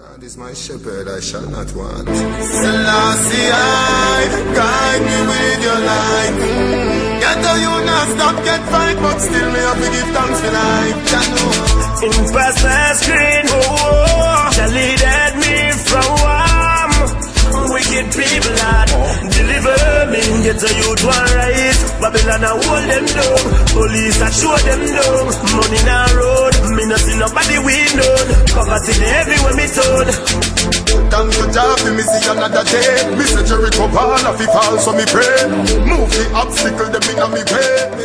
God is my shepherd, I shall not want. Selassie, guide me with your light. Get the you not stop, get fight, but still me have to give thanks for life. In past my screen, shall lead me from warm. Wicked people lad, deliver me. Get the youth one right. Babylon a hold them down. Police a show them down. Money in a road, me no see nobody we know. Poverty everywhere me told. Thank you Jah for me see another day. Me say Jericho fall off, he fall so me pray. Move the obstacle them in a me way.